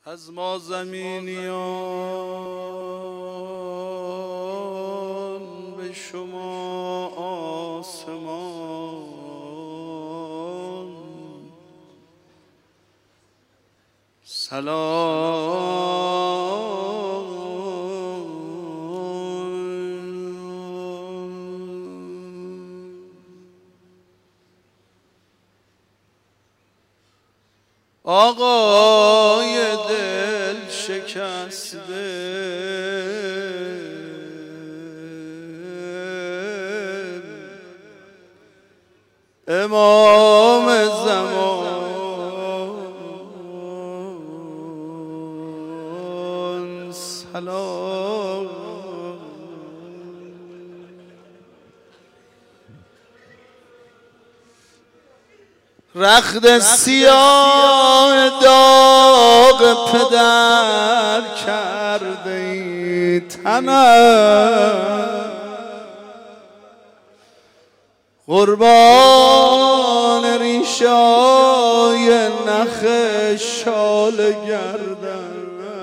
از ما زمینیان به شما آسمان سلام. آقای دل شکسته امام زمان سلام. رخت سیاه داغ پدر کرده ای تنم قربان ریشای نخ شال گردن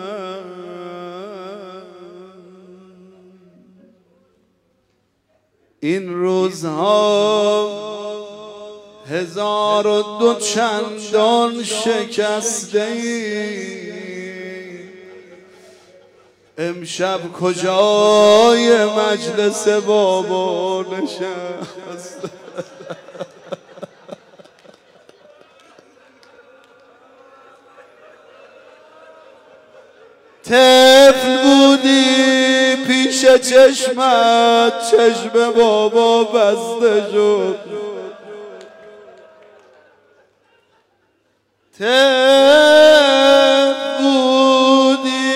این روزها 1002 چندان شکسته ای امشب کجای مجلس بابا نشست طفل بودی پیش چشمت چشم بابا بسته شد بودی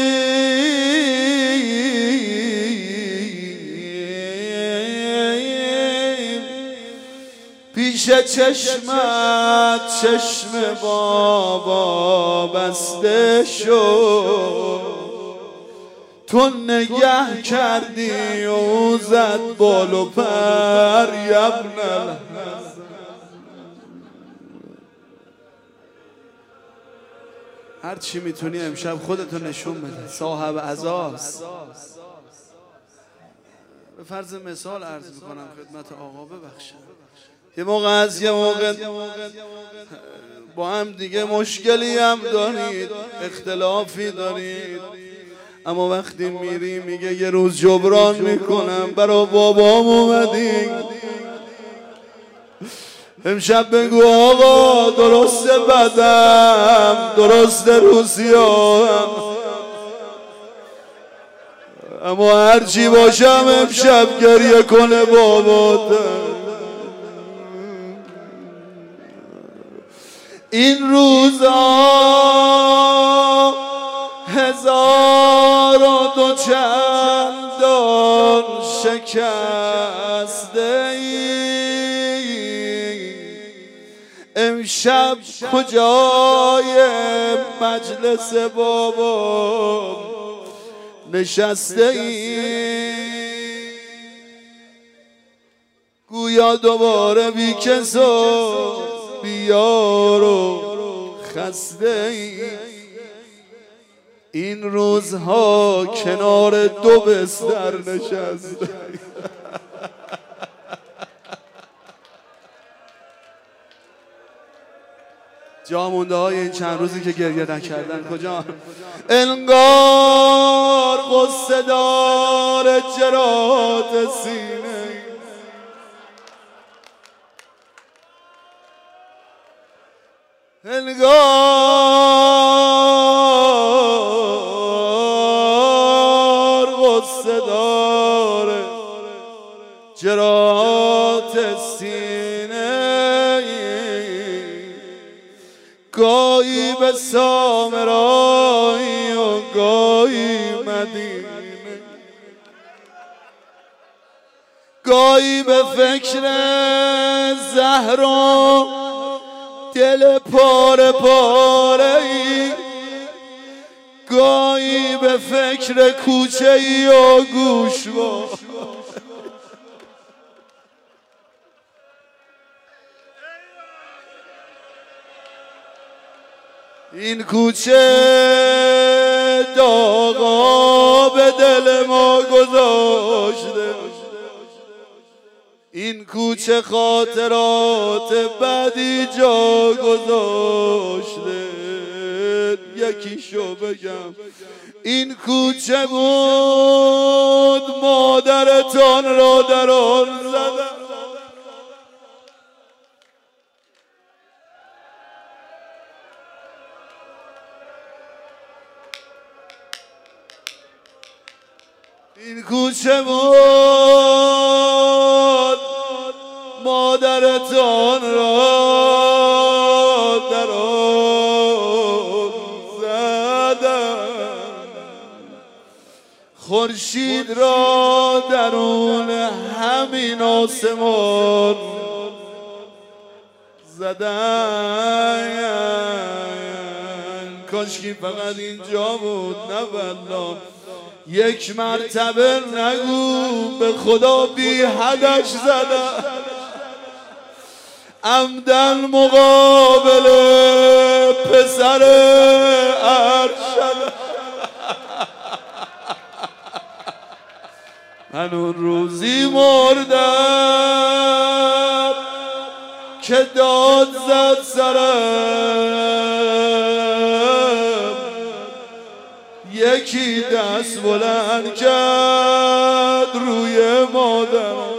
پیش چشمت چشم بابا بسته شد تو نگه کردی و زد بال و پر یبن هر چی میتونی امشب خودتو نشون بده صاحب عزاست. به فرض مثال عرض میکنم خدمت آقا ببخشید یه موقع با هم دیگه مشکلی هم دارید اختلافی دارید اما وقتی میری میگه یه روز جبران میکنم برا بابام اومدی امشب بگو آقا درسته بدم درسته روسیام اما هرچی باشم امشب گریه کنه بابات. این روزا 1002 چندان شکسته ای امشب کجای مجلس بابا نشسته ای گویا دوباره بی کس و بیار و خسته ای این روزها کنار دو بستر نشسته جا مونده های این چند روزی که گریه نکردن کجا انگار قصه دار جرات سینه انگار قصه دار جرات سینه گاهی به سامرایی و گاهی مدینه گاهی به فکر زهرا دل پاره پاره ای گاهی به فکر کوچه ای و گوشوار این کوچه داغا به دل ما گذاشته، این کوچه خاطرات بدی جا گذاشته. یکیشو بگم، این کوچه بود مادرتان را در آن زدم. این کوچه بود مادرتان را در آن زدم، خورشید را درون همین آسمان زدم. کاشکی فقط اینجا بود، نه والله. یک مرتبه نگو به خدا بی حدش زدم، عمدن مقابل پسر ارشد. من اون روزی مردم که داد زد سرم، یکی دست بلند کرد روی مادرم.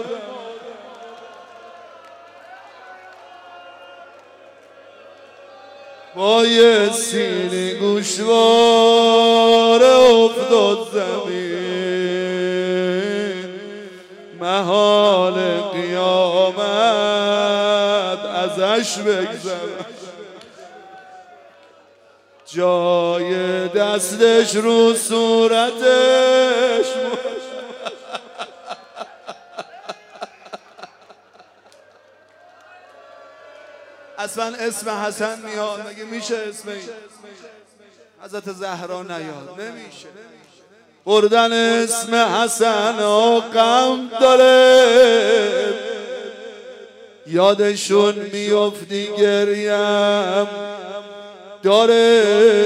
با یه سینه گوشواره افتاد زمین، محال قیامت ازش بگذرم. جای دستش رو صورتش اصلا اسم حسن میاد، مگه میشه اسم این حضرت زهرا نیاد؟ نمیشه. بردن اسم حسن و غم داره، یادشون میافتی گریم داره.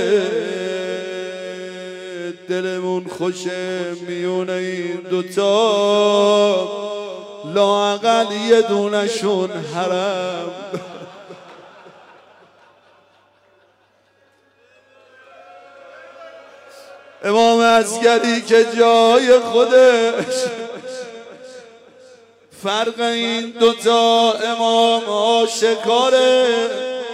دلمون خوشه میونه این دوتا، لااقل یه دونشون حرم. امام عسکری که جای خودش، فرق این دوتا امام آشکاره،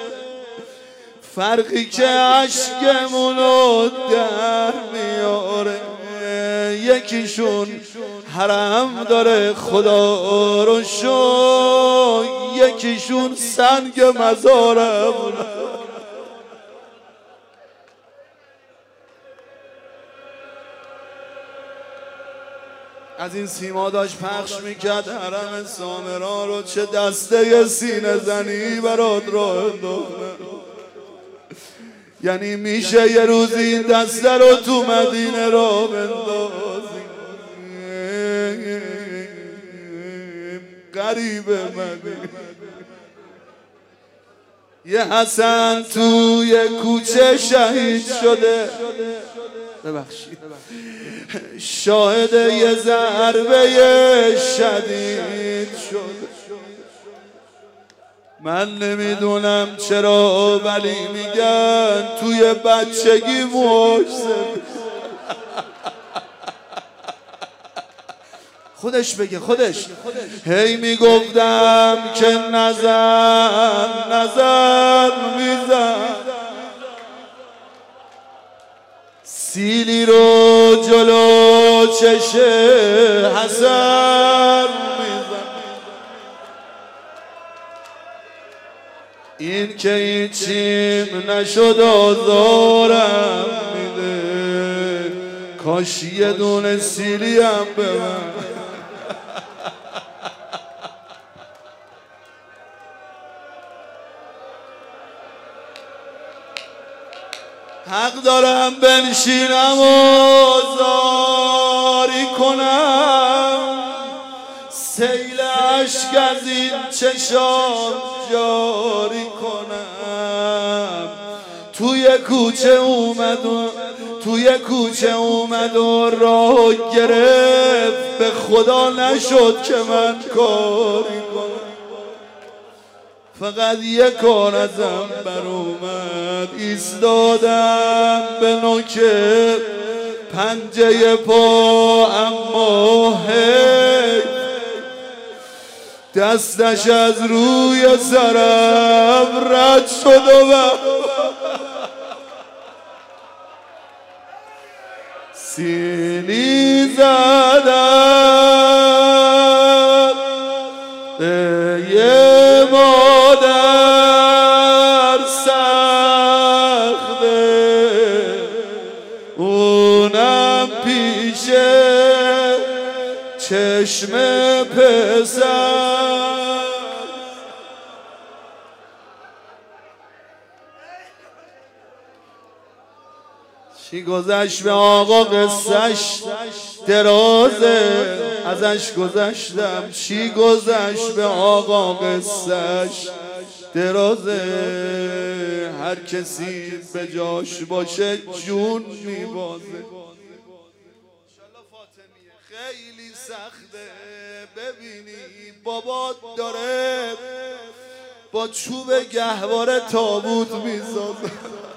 فرقی که عشقمونو در میاره. یکیشون حرم داره خدا رو شو، یکیشون سنگ مزارم. از این سیما داشت پخش میکرد حرم سامرا رو، چه دسته سینه زنی برات راه انداختن. یعنی میشه یه روزی این دسته رو تو مدینه را بندازی. غریب مدینه یه حسن توی کوچه شهید شده، ببخشید، شاهد یه ضربه شدید شد. من نمیدونم چرا ولی میگن توی بچگی معجزه. خودش بگه، خودش. هی میگفتم که نظر میزن، سیلی رو جلو چشه حسن میزن. این که هیچیم نشد آزارم میده، کاش یه دونه سیلی هم به من. حق دارم بنشینم و زاری کنم، سیل عشق از این چشام جاری کنم. توی کوچه اومد و راه گرفت، به خدا نشد که من کاری کنم، فقط یه کار ازم بر اومد، ایستادم به نوک پنجه پا، اما هی دستش از روی سرم رد شد و سینی زدم یه مادر سخته، اونم پیش چشم پسر. چی گذشت به آقا قصهش درازه، ازش گذشتم. چی گذشت به آقا قصهش درازه، هر کسی به جاش باشه جون میبازه. خیلی سخته ببینی بابات داره با چوب گهواره تابوت میسازه.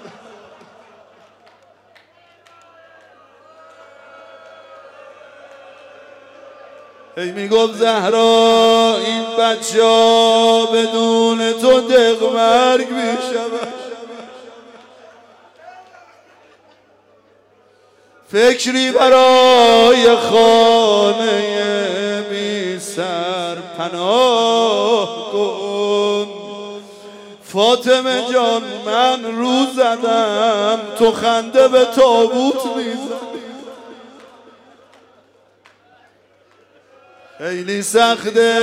هی میگفت زهرا این بچه ها بدون تو دقمرگ میشود، فکری برای خانه بی سر پناه کن. فاطمه جان من رو زدم، تو خنده به تابوت میزنی. خیلی سخته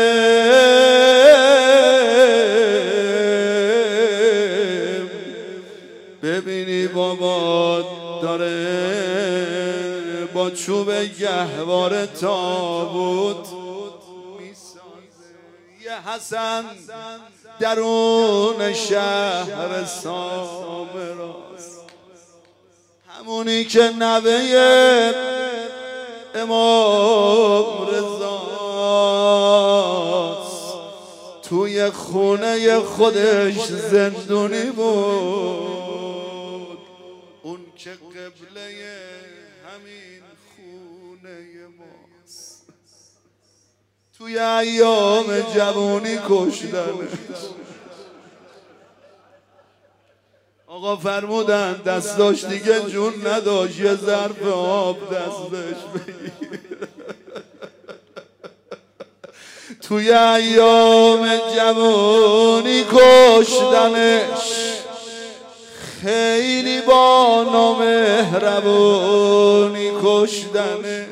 ببینی بابا داره با چوب گهواره تابوت میسازه. یه حسن درون شهر سامراست، همونی که نوه امام رضاست، توی خونه خودش زندونی بود، اون که قبله همین خونه ماست. توی ایام جوانی کشتنش. آقا فرمودن دستاش دیگه جون نداشت، یه ظرف آب دستش بگیر. توی ایام جوانی کشتنش، خیلی با نامهربانی کشتنش.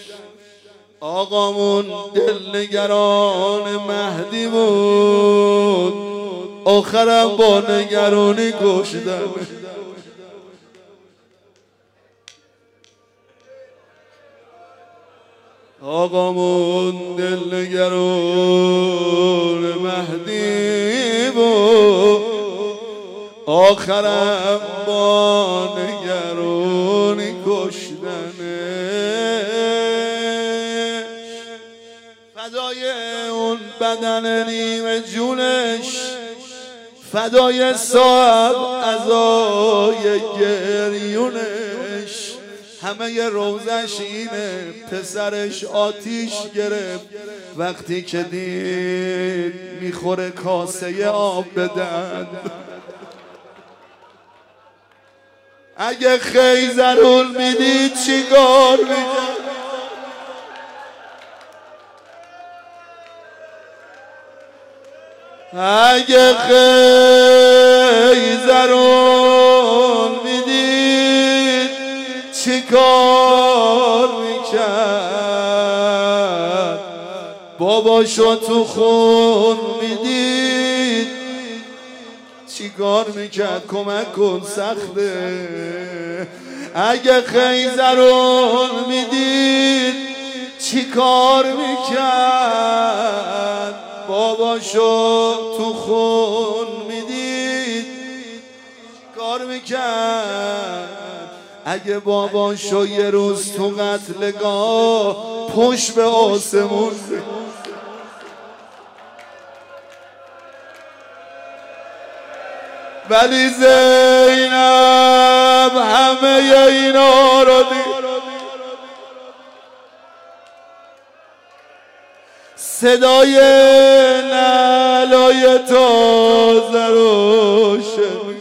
آقامون دلنگران مهدی بود، آخرم با نگرانی کشتنش. آقامون دلنگران مهدی بود، آخرم با نگرانی کشتنش. فدای اون بدن نیمه جونش، فدای صاحب عزای گریونش. همه روزش اینه، پسرش آتیش گرفت وقتی که دید میخوره کاسه آب بدن. اگه خیزرون میدید چیکار میکرد؟ اگه خیزرون میدید چی کار میکرد؟ باباشو تو خون میدید چی کار میکرد؟ کمک کن سخته. اگه خیزرون میدید چی کار میکرد؟ باباشو تو خون میدید کار میکرد اگه باباشو یه روز تو قتلگاه پشت به آسمون ولی زینب همه اینا رو دید صدای نعلای تازه رو شنید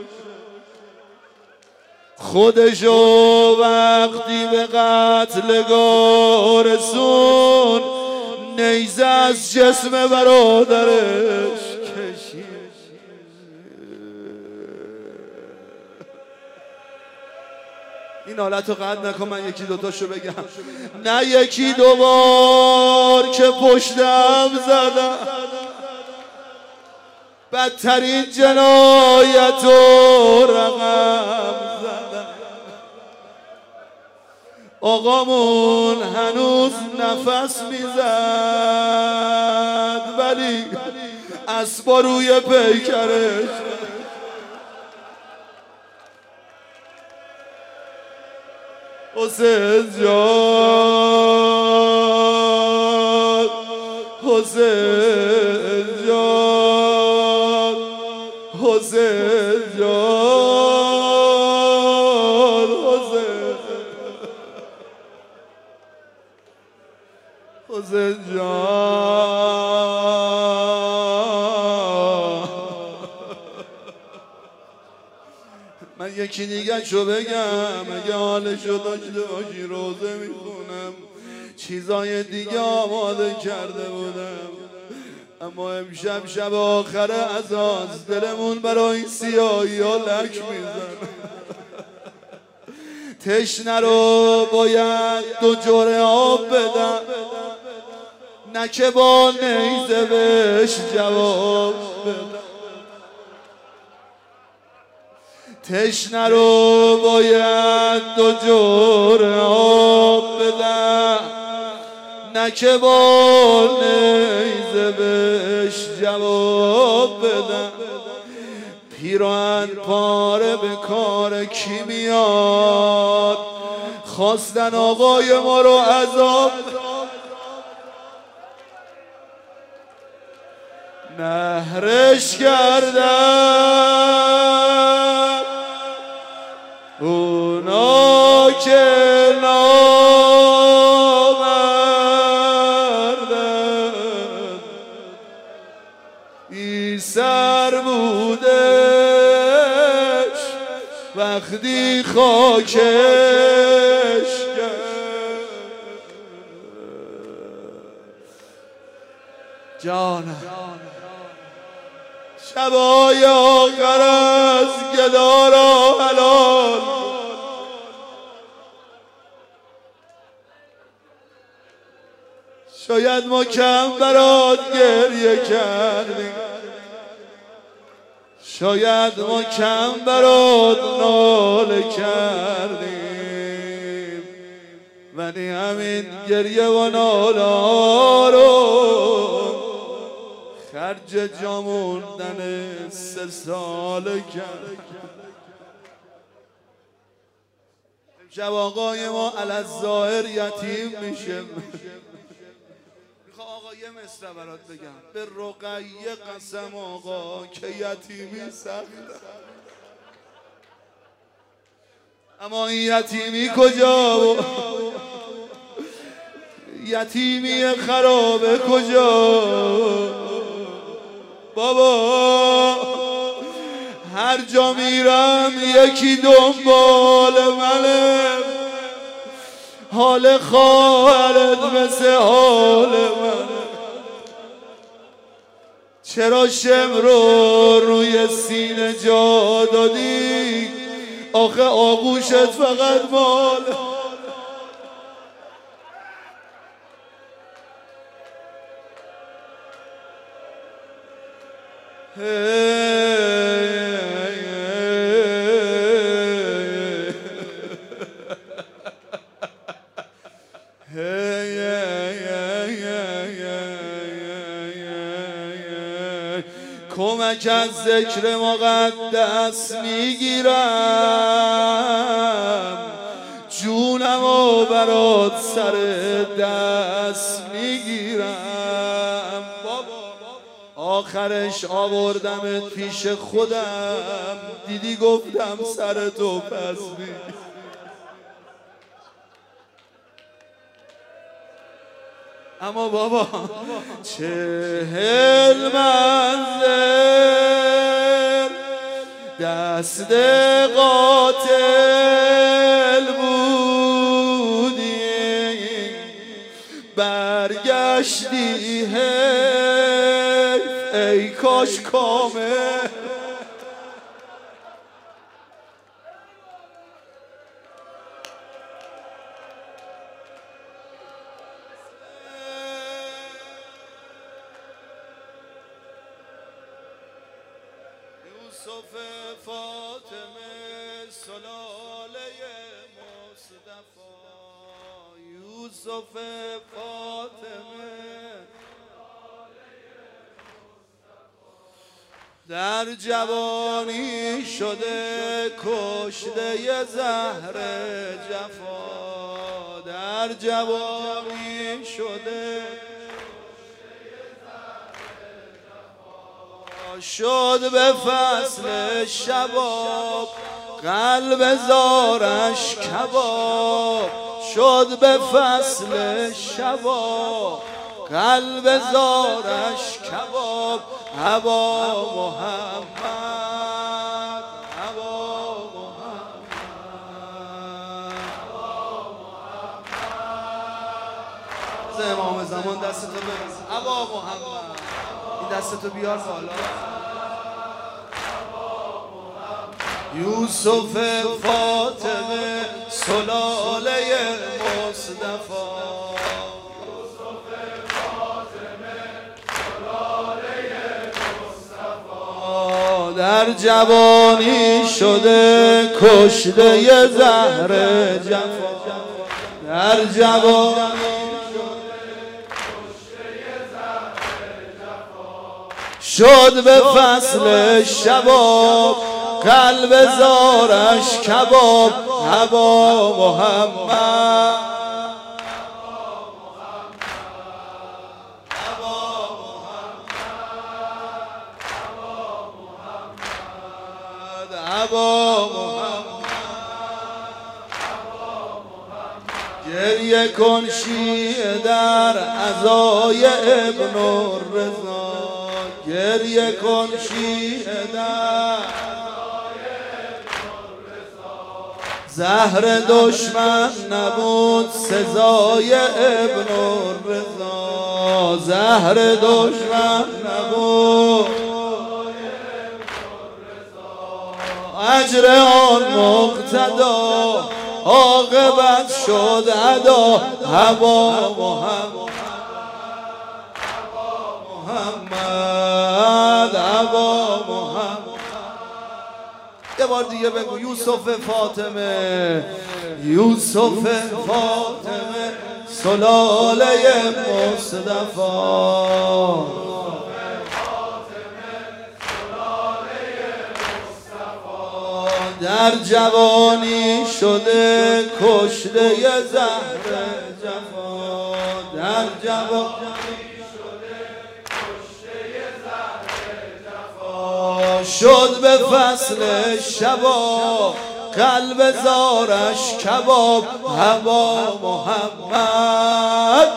خودشو وقتی به قتلگاه رسون نیزه از جسم برادرش کشید این حالت رو قطع نکن من یکی دوتاشو بگم نه یکی دوبار که پشتم زدم بدترین جنایت و رقم زدم آقامون هنوز نفس میزد ولی اسبا روی پیکرش حسین جان حسین جان حسین جان حسین جان من یکی دیگه شو بگم اگه حالشو داشته باشی روزه میخونم چیزای دیگه آماده کرده بودم اما امشب شب آخر عزاز دلمون برای این سیاهی ها لک میزن تشنه رو باید 2 جرعه آب بدم نه که با نیزه بهش جواب بدم تشنه رو باید 2 جرعه آب بدم نه که با نیزه بهش جواب بدم پیراهن پاره به کار کی میاد خواستن آقای ما رو عذاب نهرش کردن اونا که نامردن ای سر بودش وقتی خاکش کرد جانم شبای آخر از گدا را حلال شاید ما کم برات گریه کردیم شاید ما کم برات ناله کردیم ولی همین گریه و ناله ها رو خرج جا موندن 3 ساله کرد امشب آقای ما الظاهر یتیم میشه میخوا آقا یه مصرع برات بگم به رقیه قسم آقا که یتیمی سخته اما این یتیمی کجا و یتیمی خرابه کجا بابا هر جا میرم یکی دنبال منه حال خواهرت مثل حال منه چرا شمرو روی سینه جا دادی آخه آغوشت فقط مال نمک از ذکر مقدس میگیرم، جونمو برات سر دست میگیرم. آخرش آوردمت پیش خودم، دیدی گفتم سر تو پس میگیرم. اما بابا 40 منزل دست قاتل بودی، برگشتی حیف ای کاش کامل. یوسف فاطمه سلاله مصطفی، یوسف فاطمه در جوانی شده کشته زهر جفا، در جوانی شده شد به فصل شباب، قلب زارش کباب شد به فصل شباب، قلب زارش کباب. ابا محمد ابا محمد، امام زمان دستتو ببر. ابا محمد این دستتو بیار بالا. یوسف فاطمه سلاله مصطفی، یوسف فاطمه سلاله مصطفی، در جوانی شده کشته زهر جفا، در جوانی شد به فصل شباب، قلب زارش کباب. ابا محمد ابا محمد، گریه کن شیعه در عزای ابن الرضا، گریه کن شیعه در زهر دشمن نبود سزای ابن الرضا، زهر دشمن نبود اجر آن مقتدا، عاقبت شد ادا. ابا محمد ابا محمد، یه بار دیگه بگو. یوسف فاطمه یوسف فاطمه سلاله مصطفی، در جوانی شده کشته زهر جفا، در جوانی شده کشته زهر جفا، شد به فصل شباب، قلب زارش کباب. ابا محمد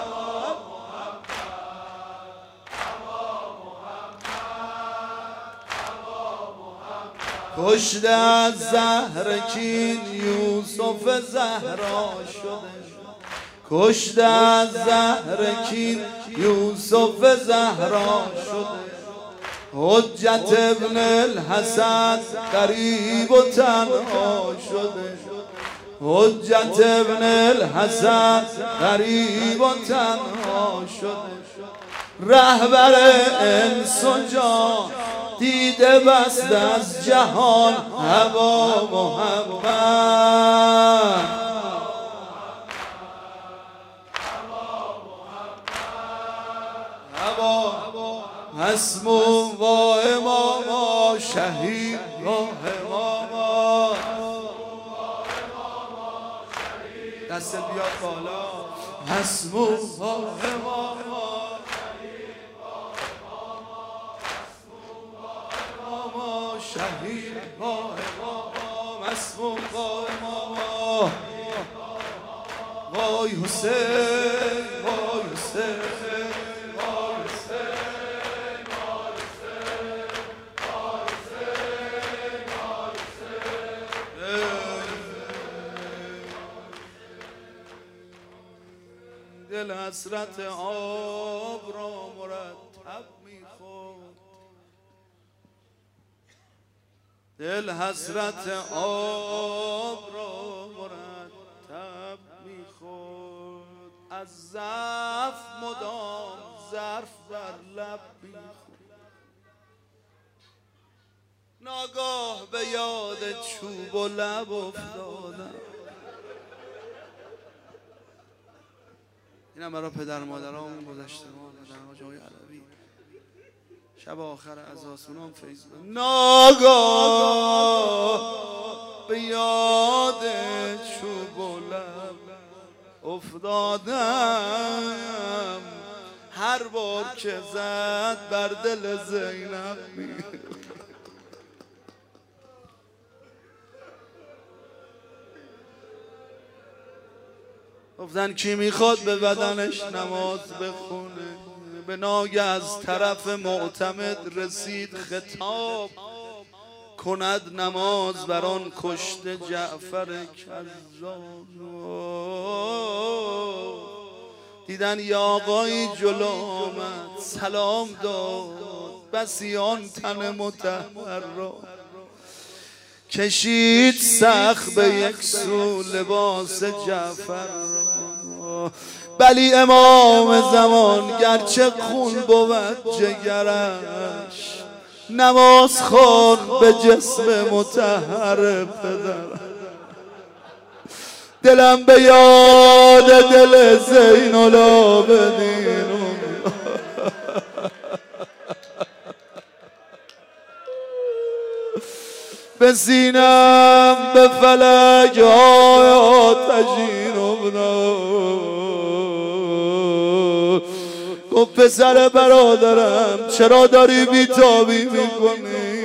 کشته از زهر کین یوسف زهرا شده، کشته از زهر کین یوسف زهرا شده، حجت ابن الحسن غریب و تنها شده، حجت ابن الحسن غریب و تنها شده، رهبر انس و جان دیده بست از جهان. ابا محمد ابا مسموم و دست بیاد بالا مسموم ماما شهید ماما مسموم ماما وای حسین وای حسین وای حسین وای حسین وای حسین دل حسرت آب را مرتب میخورد دل حسرت آب را مرتب میخورد از ضعف مدام ظرف بر لب میخورد ناگاه به یاد چوب و لب افتادم اینم برای پدر مادرامون گذشته ما در جای علوی شب آخر از آسونام فیض ناگاه به یاد چوب و لب افتادم هر بار که زد بر دل زینب گفتن کی میخواد به بدنش نماز بخونه به ناگه از طرف معتمد رسید خطاب کند نماز بر آن کشته جعفر کذاب دیدن یا آقایی جلو آمد سلام داد بسی آن تن مطهر را کشید سخت به یک سو لباس جعفر را بلی امام زمان گرچه خون بود جگرش نماز خوان به جسم مطهر پدر دلم به یاد دل زین العابدین به سینم به فلک های آتشین افتاد گفت پسر برادرم چرا داری بیتابی میکنی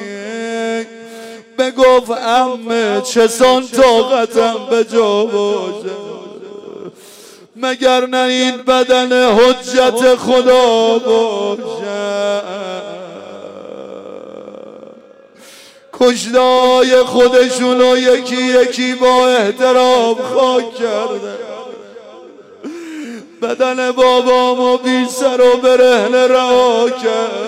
بگفت عمه چسان طاقتم به جا باشه مگر نه این بدن حجت خدا باشه کشتای خودشونو یکی یکی با احترام خاک کرده بدن بابامو بی سر و برهنه رها کرد